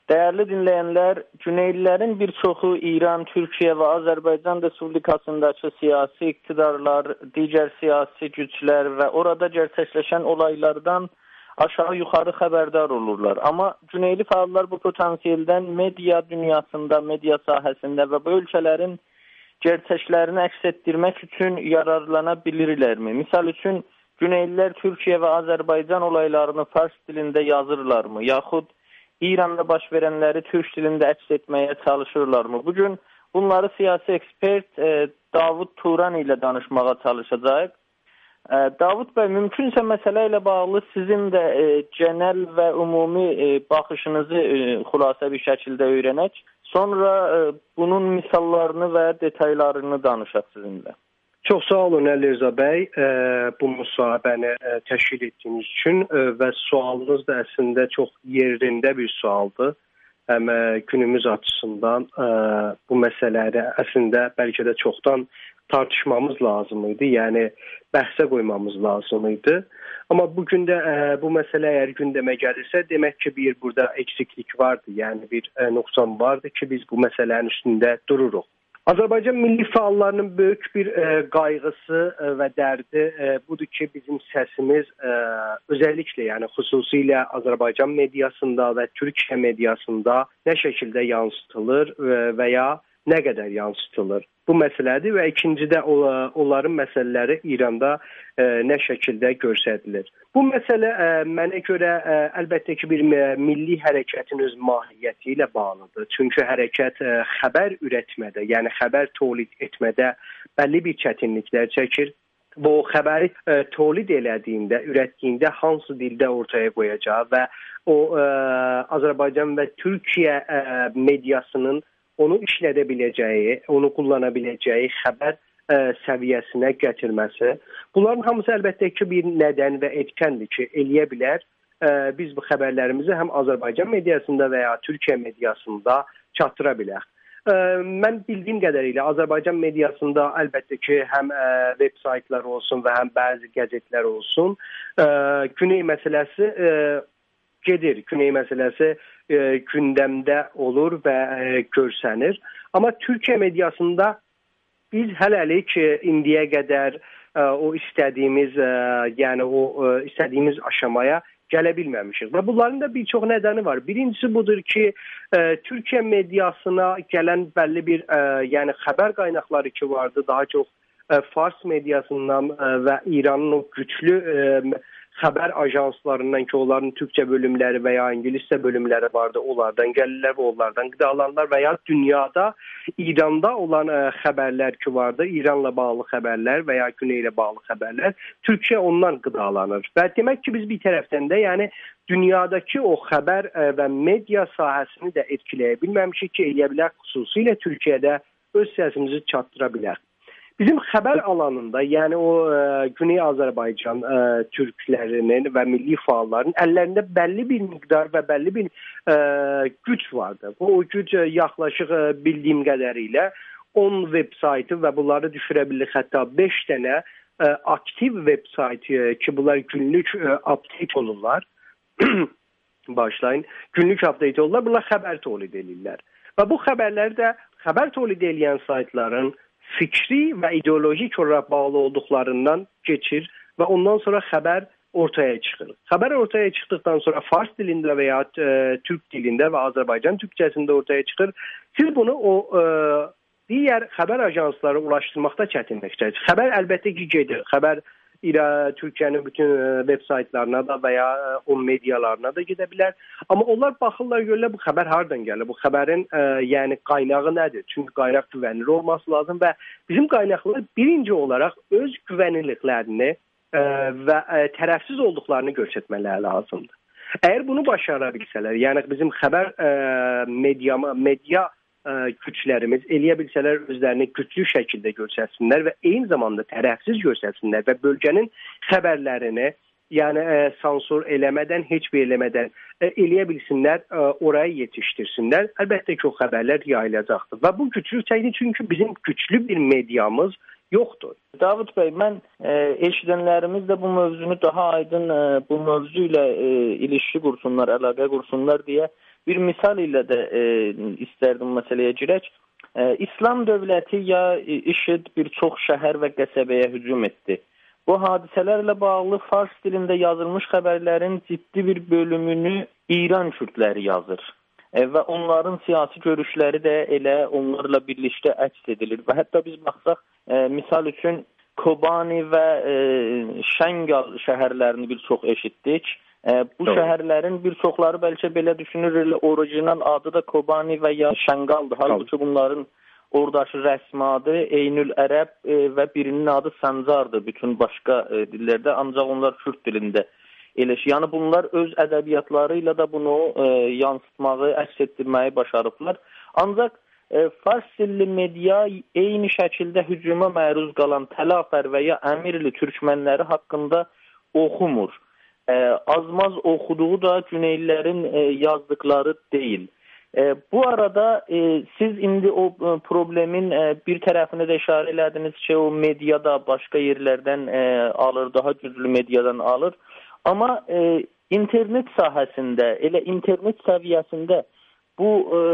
Değerli dinleyenler, Güneylilerin bir çoxu İran, Türkiye ve Azerbaycan Respublikasındaki siyasi iktidarlar, diğer siyasi güçler ve orada gerçekleşen olaylardan aşağı yukarı haberdar olurlar. Ama Güneyli faallar bu potansiyelden medya dünyasında, medya sahəsində ve bu ülkelerin gerçeklerini əks etdirmək üçün yararlanabilirlermi? Misal üçün, Güneyliler Türkiye ve Azerbaycan olaylarını Fars dilinde yazırlarmı? Yaxud İran'da baş verenleri Türk dilinde əks etmeye çalışırlarmı? Bugün bunları siyasi ekspert Davud Turan ile danışmağa çalışacağıq. Davud bəy, mümkünsə məsələ ilə bağlı sizin də genel və ümumi baxışınızı xülasə bir şəkildə öyrənək. Sonra bunun misallarını və detaylarını danışaq sizinlə. Çox sağ olun Əli Rza bəy, bu müsahibəni təşkil etdiyiniz üçün və sualınız da əslində çox yerində bir sualdır. Həm günümüz açısından bu məsələləri əslində bəlkə də çoxdan tartışmamız lazım idi, yəni bəhsə qoymamız lazım idi. Amma bugün də bu məsələ əgər gündəmə gəlirsə, demək ki, bir burada eksiklik vardı, yəni bir nöqsan vardı ki, biz bu məsələnin üstündə dururuq. Azərbaycan milli fəallarının böyük bir qayğısı və dərdi budur ki, bizim səsimiz özəlliklə, yəni xüsusilə Azərbaycan mediasında və Türkiyə mediasında nə şəkildə yansıtılır və ya nə qədər yansıtılır. Bu məsələdir və ikincidə onların məsələləri İranda nə şəkildə göstərilir. Bu məsələ mənə görə əlbəttə ki, bir milli hərəkətin öz mahiyyəti ilə bağlıdır. Çünki hərəkət xəbər ürətmədə, yəni xəbər tolid etmədə bəlli bir çətinliklər çəkir. Bu xəbəri tolid elədiyində, ürətdiyində hansı dildə ortaya qoyacağı və o Azərbaycan və Türkiyə mediasının onu işlədə biləcəyi, onu kullana biləcəyi xəbər səviyyəsinə gətirməsi. Bunların hamısı əlbəttə ki, bir nədən və etkəndir ki, eləyə bilər. Biz bu xəbərlərimizi həm Azərbaycan mediasında və ya Türkiyə mediasında çatdıra bilər. Mən bildiyim qədərilə Azərbaycan mediasında əlbəttə ki, həm web saytlar olsun və həm bəzi qəzetlər olsun, Güney məsələsi gedir. Güney məsələsi gündəmdə olur və görsənir. Amma Türkiyə mediasında biz hələlik indiyə qədər o istədiyimiz, yəni o istədiyimiz aşamaya gələ bilməmişik. Və bunların da bir çox nədəni var. Birincisi budur ki, Türkiyə mediasına gələn bəlli bir yəni xəbər qaynaqları ki vardı, daha çox Fars mediasından və İranın o güclü xəbər ajanslarından ki, onların Türkçə bölümləri və ya İngiliscə bölümləri vardı, onlardan gəlirlər və onlardan qidalanırlar və ya dünyada İranda olan xəbərlər ki vardı, İranla bağlı xəbərlər və ya Güney ilə bağlı xəbərlər, Türkiyə ondan qidalanır. Və demək ki, biz bir tərəfdən də yəni dünyadakı o xəbər və media sahəsini də etkiləyə bilməmişik ki, eləyə bilər xüsusilə Türkiyədə öz səsimizi çatdıra bilər. Bizim xəbər alanında, yəni o Güney Azərbaycan türklərinin və milli fəalların əllərində bəlli bir miqdar və bəlli bir güc vardı. Bu güc yaxlaşıq bildiyim qədərilə 10 veb saytı və bunları düşürə bilir, hətta 5 dənə aktiv veb saytı ki, bunlar günlük update olurlar. Başlayın. Günlük update olurlar. Bunlar xəbər tolid edirlər. Və bu xəbərləri də xəbər tolid edən saytların fikri və ideolojik olaraq bağlı olduqlarından keçir və ondan sonra xəbər ortaya çıxır. Xəbər ortaya çıxdıqdan sonra Fars dilində və ya Türk dilində və Azərbaycan türkçəsində ortaya çıxır. Siz bunu o digər xəbər ajansları ulaşdırmaqda çətinlik çəkir. Xəbər əlbəttə ki gedir. Xəbər Türkiyənin bütün web saytlarına da və ya o medialarına da gedə bilər. Amma onlar baxırlar, görürlər bu xəbər hardan gəlir? Bu xəbərin yəni qaynağı nədir? Çünki qaynaq güvənilir olması lazım və bizim qaynaqlar birinci olaraq öz güvənilirliklərini və tərəfsiz olduqlarını göstərmələri lazımdır. Əgər bunu başara bilsələr, yəni bizim xəbər media güclərimiz eləyə bilsələr özlərini güclü şəkildə göstərsinlər və eyni zamanda tərəfsiz göstərsinlər və bölgənin xəbərlərini yəni sansur eləmədən, heç bir eləmədən eləyə bilsinlər, oraya yetişdirsinlər. Əlbəttə ki, o xəbərlər yayılacaqdır. Və bu güclük çəkir çünki bizim güclü bir mediamız yoxdur. Davud bəy, mən eşidənlərimiz də bu mövzunu daha aydın bu mövzu ilə ilişki qursunlar, əlaqə qursunlar deyə bir misal ilə də istərdim məsələyə girək. İslam dövləti ya IŞİD bir çox şəhər və qəsəbəyə hücum etdi. Bu hadisələrlə bağlı fars dilində yazılmış xəbərlərin ciddi bir bölümünü İran kürdləri yazır. Və onların siyasi görüşləri də elə onlarla birlikdə əks edilir. Və hətta biz baxsaq, misal üçün Kobani və Şəngal şəhərlərini bir çox eşitdik. Bu şəhərlərin bir çoxları bəlkə belə düşünür, orijinal adı da Kobani və ya Şəngaldır. Halbuki bunların oradakı rəsmi adı Eynül Ərəb və birinin adı Sancardır bütün başqa dillərdə, ancaq onlar Kürd dilində eləşir. Yəni bunlar öz ədəbiyyatları ilə də bunu yansıtmağı, əks etdirməyi başarıblar. Ancaq fars dilli media eyni şəkildə hücuma məruz qalan Təlafər və ya Əmirli türkmənləri haqqında oxumur. Az-maz oxuduğu da Güneylilərin yazdıqları deyil. Bu arada siz indi o problemin bir tərəfini də işarə elədiniz ki, o mediada başqa yerlərdən alır, daha güclü mediadan alır. Amma internet sahəsində, elə internet səviyyəsində bu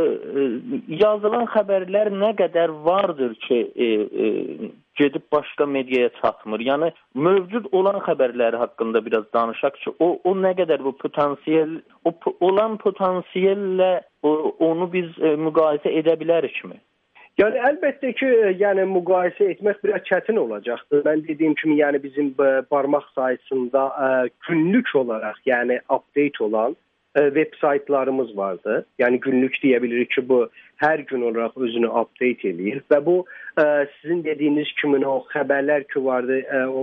yazılan xəbərlər nə qədər vardır ki, gedib başqa mediaya çatmır. Yəni mövcud olan xəbərləri haqqında biraz danışaq ki, o nə qədər bu potansiyel, olan potansiyellə onu biz müqayisə edə bilərikmi? Yəni əlbəttə ki, yəni müqayisə etmək biraz çətin olacaqdır. Mən dediyim kimi, yəni bizim barmaq sayısında günlük olaraq, yəni update olan web saytlarımız vardı. Yəni günlük deyə bilirik ki, bu hər gün olaraq özünü update eləyir və bu sizin dediyiniz kimi o xəbərlər ki vardı,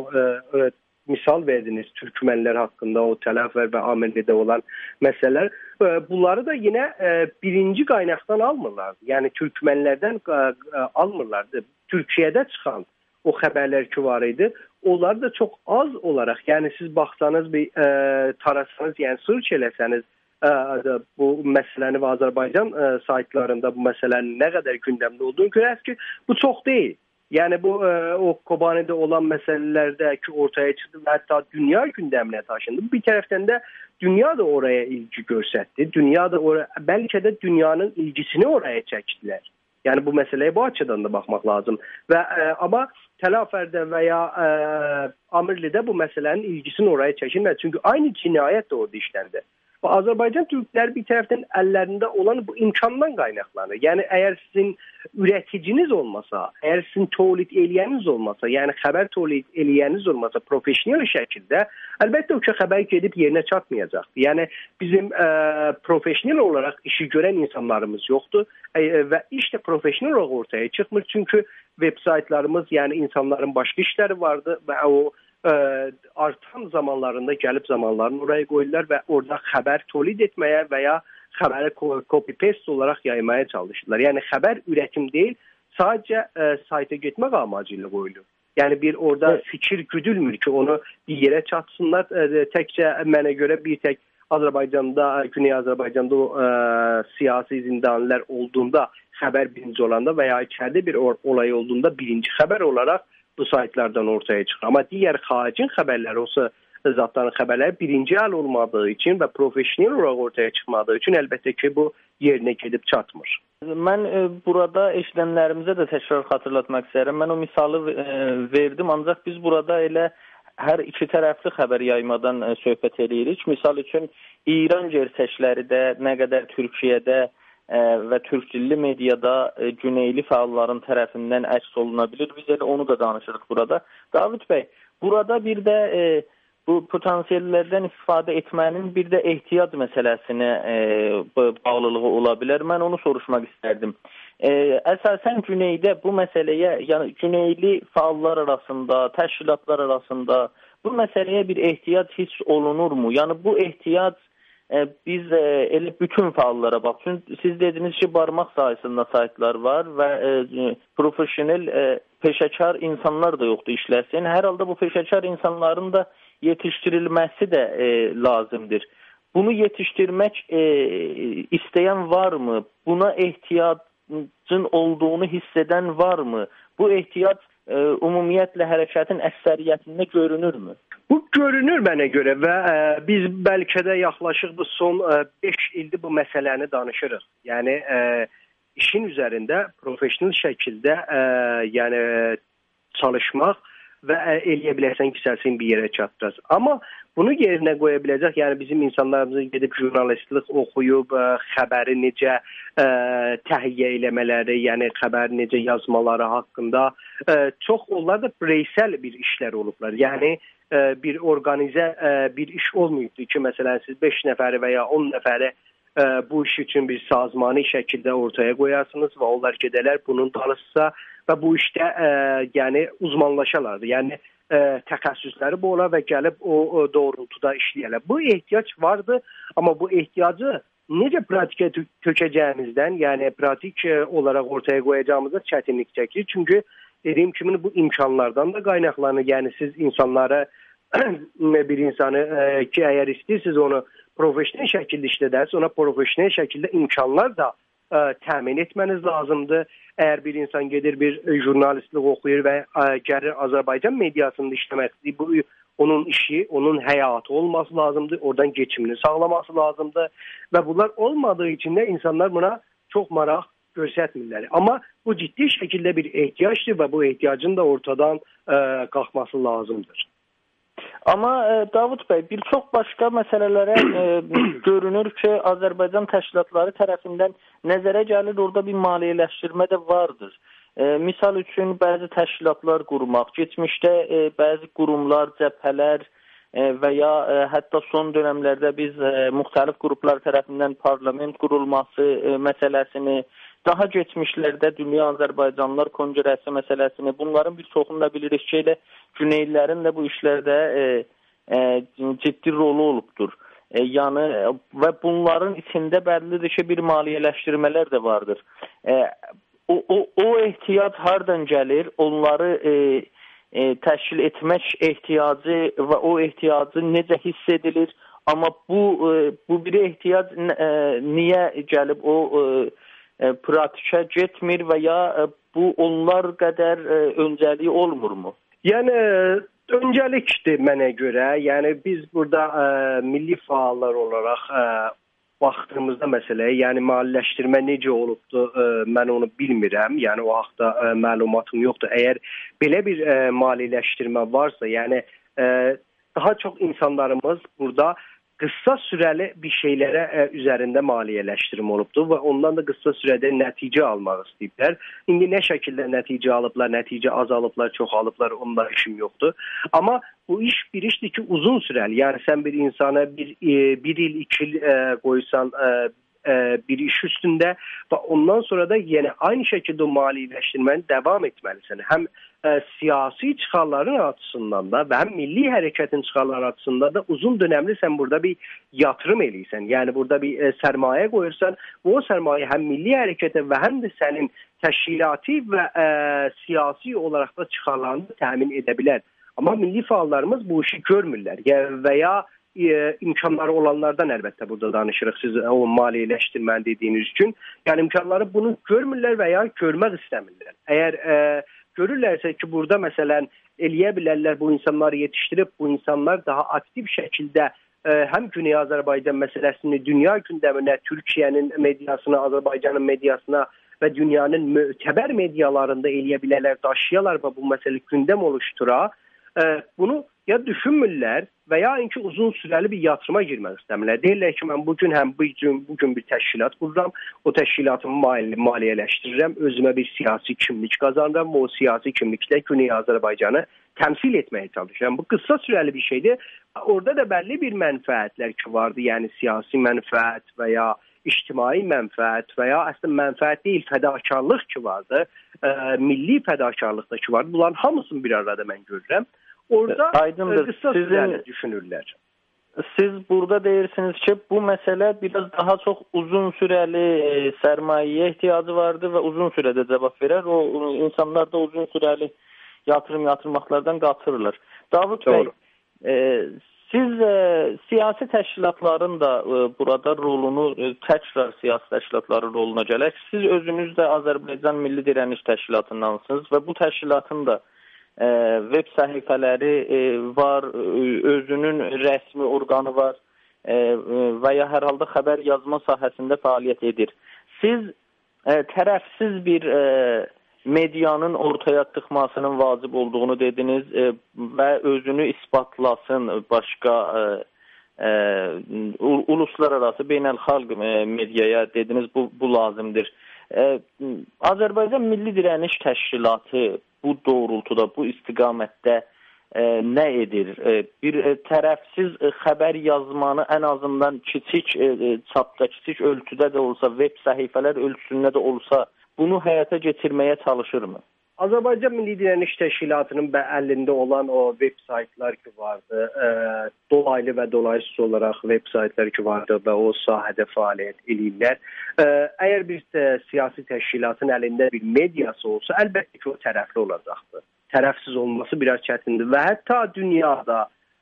misal verdiniz türkmənlər haqqında, o Təlafər və Amirlidə olan məsələlər, bunları da yenə birinci qaynaqdan almırlardı. Yəni türkmənlərdən almırlardı. Türkiyədə çıxan o xəbərlər ki var idi, onlar da çox az olaraq, yəni siz baxsanız, bir tarasanız, yəni search eləsəniz bu məsələni və Azərbaycan saytlarında bu məsələnin nə qədər gündəmdə olduğunu görərsiniz ki, bu çox deyil. Yəni bu o Kobani'də olan məsələlərdə ki ortaya çıxdı və hətta dünya gündəminə taşındı. Bir tərəfdən də dünya da oraya ilgi göstərdi. Dünya da bəlkə də dünyanın ilgisini oraya çəkdilər. Yəni bu məsələyə bu açıdan da baxmaq lazım. Və amma Təlafərdə və ya Amirlidə bu məsələnin ilgisini oraya çəkilmədi. Çünki aynı cinayət də orada işləndi. Və Azərbaycan türkləri bir tərəfdən əllərində olan bu imkandan qaynaqlanır. Yəni əgər sizin ürəticiniz olmasa, əgər sizin tolid eləyəniz olmasa, yəni xəbər tolid eləyəniz olmasa profesional şəkildə, əlbəttə o ki xəbər gedib yerinə çatmayacaqdır. Yəni bizim profesional olaraq işi görən insanlarımız yoxdur və iş də profesional olaraq ortaya çıxmır. Çünki web saytlarımız, yəni insanların başqa işləri vardı və o artan zamanlarında gəlib zamanlarını oraya qoyurlar və orada xəbər tolid etməyə və ya xəbəri copy-paste olaraq yaymaya çalışırlar. Yəni xəbər üretim deyil, sadəcə sayta getmək amacı ilə qoyulur. Yəni bir orada fikir güdülmür ki, onu bir yerə çatsınlar. Təkcə mənə görə bir tək Azərbaycanda, Güney Azərbaycanda o siyasi zindanilər olduğunda, xəbər birinci olanda və ya içəridə bir olay olduğunda birinci xəbər olaraq bu saytlardan ortaya çıxır. Amma digər xaricin xəbərləri, olsa zatların xəbərləri birinci əl olmadığı üçün və profesional olaraq ortaya çıxmadığı üçün əlbəttə ki, bu yerinə gedib çatmır. Mən burada eşidənlərimizə də təkrar xatırlatmaq istəyirəm. Mən o misalı verdim, ancaq biz burada elə hər iki tərəfli xəbər yaymadan söhbət edirik. Misal üçün, İran gerçəkləri də nə qədər Türkiyədə və türk dilli mediada güneyli fəalların tərəfindən əks oluna bilir. Biz elə onu da danışırıq burada. David bəy, burada bir də bu potansiyellərdən istifadə etmənin bir də ehtiyat məsələsinə bağlılığı ola bilər. Mən onu soruşmaq istərdim. Əsasən güneydə bu məsələyə, yəni güneyli fəallar arasında, təşkilatlar arasında bu məsələyə bir ehtiyat hiss olunurmu? Yəni bu ehtiyat biz elə bütün fəallara bax. Çünki siz dediniz ki, barmaq sayısında saytlar var və profesional, peşəkar insanlar da yoxdur işləsin. Hər halda bu peşəkar insanların da yetişdirilməsi də lazımdır. Bunu yetişdirmək istəyən varmı? Buna ehtiyacın olduğunu hiss edən varmı? Bu ehtiyat ümumiyyətlə hərəkətin əksəriyyətində görünürmü? Bu görünür mənə görə və biz bəlkə də yaxlaşıq bu son 5 ildir bu məsələni danışırıq. Yəni işin üzərində professional şəkildə yəni çalışmaq və eləyə bilərsən ki, səsin bir yerə çatdırasın. Amma bunu yerinə qoya biləcək, yəni bizim insanlarımızın gedib jurnalistlik oxuyub, xəbəri necə təhiyyə eləmələri, yəni xəbəri necə yazmaları haqqında çox onlar da bireysel bir işlər olublar. Yəni bir organizə bir iş olmayıbdır ki, məsələn siz 5 nəfəri və ya 10 nəfəri bu iş üçün bir sazmani şəkildə ortaya qoyarsınız və onlar gedələr bunun tanışsa və bu işdə yəni uzmanlaşalardı. Yəni təxəssüsləri bu olar və gəlib o doğrultuda işləyərlər. Bu ehtiyac vardı, amma bu ehtiyacı necə pratikə tökəcəyimizdən, yəni pratik olaraq ortaya qoyacağımızda çətinlik çəkir. Çünki dediyim kimi bu imkanlardan da qaynaqlanır. Yəni siz insanlara bir insanı ki, əgər istəyirsiniz onu profesyonel şəkildə işlədərsə, ona profesyonel şəkildə imkanlar da təmin etməniz lazımdır. Əgər bir insan gedir bir jurnalistlik oxuyur və gəlir Azərbaycan mediasında işləmək istəyir, bu onun işi, onun həyatı olması lazımdır, oradan geçimini sağlaması lazımdır və bunlar olmadığı için də insanlar buna çox maraq göstərmirlər. Amma bu ciddi şəkildə bir ehtiyacdır və bu ehtiyacın da ortadan qalxması lazımdır. Amma Davud bəy, bir çox başqa məsələlərə görünür ki, Azərbaycan təşkilatları tərəfindən nəzərə gəlir, orada bir maliyyələşdirmə də vardır. Misal üçün, bəzi təşkilatlar qurmaq, geçmişdə bəzi qurumlar, cəbhələr və ya hətta son dönəmlərdə biz müxtəlif qruplar tərəfindən parlament qurulması məsələsini, daha geçmişlərdə Dünya Azərbaycanlılar Konqresi məsələsini, bunların bir çoxunu da bilirik ki, elə Güneylilərin də bu işlərdə ciddi rolu olubdur. Yəni və bunların içində bəllidir ki, bir maliyyələşdirmələr də vardır. O ehtiyac hardan gəlir? Onları təşkil etmək ehtiyacı və o ehtiyacı necə hiss edilir? Amma bu bir ehtiyac niyə gəlib o pratikə getmir və ya bu onlar qədər öncəliyi olmurmu? Yəni öncəlikdir mənə görə. Yəni biz burada milli fəallar olaraq baxdığımızda məsələyə, yəni maliyyələşdirmə necə olubdur, mən onu bilmirəm. Yəni o haqda məlumatım yoxdur. Əgər belə bir maliyyələşdirmə varsa, yəni daha çox insanlarımız burada qısa sürəli bir şeylərə üzərində maliyyələşdirmə olubdur və ondan da qısa sürədə nəticə almaq istəyiblər. İndi nə şəkildə nəticə alıblar, nəticə azalıblar, çoxalıblar, onlar işim yoxdur. Amma bu iş bir işdir ki, uzun sürəli. Yəni sən bir insana bir il, 2 il qoysan bir iş üstündə və ondan sonra da yəni aynı şəkildə o maliyyələşdirməni davam etməlisən. Həm siyasi çıxarların açısından da və həm milli hərəkətin çıxarları açısından da uzun dönəmli sən burada bir yatırım eləyirsən. Yəni burada bir sərmayə qoyursan, o sərmayə həm milli hərəkətə və həm də sənin təşkilati və siyasi olaraq da çıxarlarını təmin edə bilər. Amma milli fəallarımız bu işi görmürlər və ya imkanları olanlardan əlbəttə burada danışırıq siz o maliyyələşdirməni dediyiniz üçün. Yəni imkanları bunu görmürlər və ya görmək istəmirlər. Əgər görürlərsə ki, burada məsələn eləyə bilərlər bu insanları yetişdirib, bu insanlar daha aktiv şəkildə həm Güney Azərbaycan məsələsini dünya gündəminə, Türkiyənin mediasına, Azərbaycanın mediasına və dünyanın mötəbər medialarında eləyə bilərlər, daşıyalar və bu məsələ gündəm oluştura. Bunu ya düşünmürlər və ya ki uzun sürəli bir yatırıma girmək istəmirlər. Deyirlər ki, mən bugün bir təşkilat qururam, o təşkilatımı maliyyələşdirirəm, özümə bir siyasi kimlik qazanıram və o siyasi kimliklə Güney Azərbaycanı təmsil etməyə çalışıram. Bu qısa sürəli bir şeydir. Orada da bəlli bir mənfəətlər ki vardı, yəni siyasi mənfəət və ya ictimai mənfəət və ya əslində mənfəət deyil, fədakarlıq ki vardı, milli fədakarlıq da ki vardı. Bunların hamısını bir arada mən görürəm. Orada qısa sürəli düşünürlər. Siz burada deyirsiniz ki, bu məsələ biraz daha çox uzun sürəli sərmayəyə ehtiyacı vardır və uzun sürədə cavab verər. O insanlar da uzun sürəli yatırmaqlardan qaçırırlar. Davud bəy, siz siyasi təşkilatların da burada rolunu, təkrar siyasi təşkilatların roluna gələk. Siz özünüz də Azərbaycan Milli Dirəniş Təşkilatındansınız və bu təşkilatın da web səhifələri var, özünün rəsmi orqanı var və ya hər halda xəbər yazma sahəsində fəaliyyət edir. Siz tərəfsiz bir medianın ortaya çıxmasının vacib olduğunu dediniz və özünü isbatlasın başqa uluslararası beynəlxalq mediaya dediniz bu lazımdır. Azərbaycan Milli Dirəniş Təşkilatı bu doğrultuda, bu istiqamətdə nə edir? Bir tərəfsiz xəbər yazmanı ən azından kiçik çapda, kiçik ölçüdə də olsa, web səhifələr ölçüsündə də olsa bunu həyata keçirməyə çalışırmı? Azərbaycan Milli Dirəniş Təşkilatının əlində olan o web saytlar ki vardı, dolaylı və dolaysız olaraq web saytlar ki vardı və o sahədə fəaliyyət edirlər. Əgər bir siyasi təşkilatın əlində bir mediası olsa, əlbəttə ki o tərəfli olacaqdır. Tərəfsiz olması biraz çətindir və hətta dünyada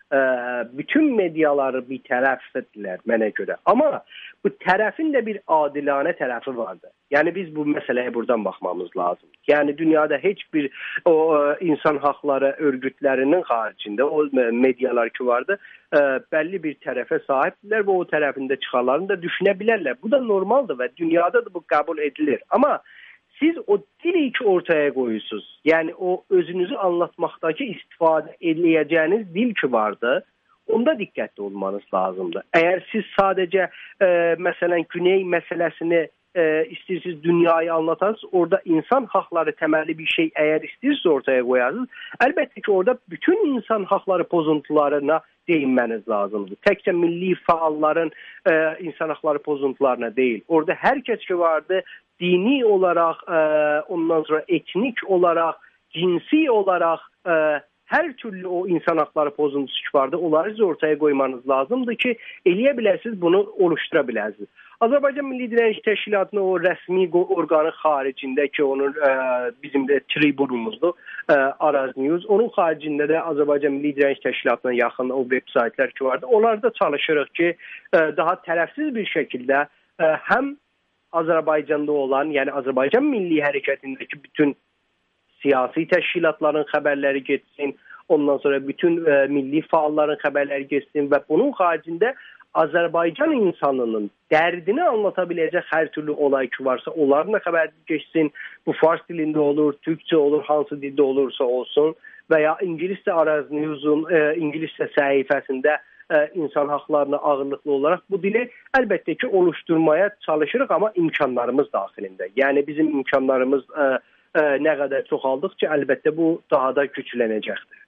bütün mediaları bir tərəfdirlər mənə görə. Amma bu tərəfin də bir adilanə tərəfi vardır. Yəni biz bu məsələyə buradan baxmamız lazım. Yəni dünyada heç bir o insan haqları örgütlərinin xaricində o medialar ki vardı, bəlli bir tərəfə sahibdirlər və o tərəfində çıxarlarını da düşünə bilərlər. Bu da normaldır və dünyada da bu qəbul edilir. Amma siz o dili ki ortaya qoyursunuz, yəni o özünüzü anlatmaqdakı istifadə edəcəyiniz dil ki vardı, onda diqqətli olmanız lazımdır. Əgər siz sadəcə məsələn Güney məsələsini istəyirsiniz dünyayı anlatarsınız, orada insan haqları təməlli bir şey əgər istəyirsiniz ortaya qoyarsınız, əlbəttə ki orada bütün insan haqları pozuntularına değinməniz lazımdır. Təkcə milli fəalların insan haqları pozuntularına deyil. Orada hər kəs ki vardı, dini olaraq, ondan sonra etnik olaraq, cinsi olaraq hər türlü o insan haqları pozuntusu ki vardı, onları ortaya qoymanız lazımdır ki, eləyə bilərsiniz, bunu oluştura bilərsiniz. Azərbaycan Milli Dirəniş Təşkilatının o rəsmi orqanı xaricində ki, onun bizim də tribunumuzdur, Araz News, onun xaricində də Azərbaycan Milli Dirəniş Təşkilatına yaxın o web saytlar ki vardı, onlarda çalışırıq ki, daha tərəfsiz bir şəkildə həm Azərbaycanda olan, yəni Azərbaycan Milli Hərəkətindəki bütün siyasi təşkilatların xəbərləri getsin, ondan sonra bütün milli fəalların xəbərləri getsin və bunun xaricində Azərbaycan insanının dərdini anlata biləcək hər türlü olay ki varsa, onların da xəbər geçsin. Bu fars dilində olur, türkçə olur, hansı dildə olursa olsun və ya ingiliscə Araz News-un ingiliscə səhifəsində insan haqlarına ağırlıqlı olaraq bu dili əlbəttə ki oluşturmaya çalışırıq, amma imkanlarımız daxilində. Yəni bizim imkanlarımız nə qədər çoxaldıqca əlbəttə bu daha da güclənəcəkdir.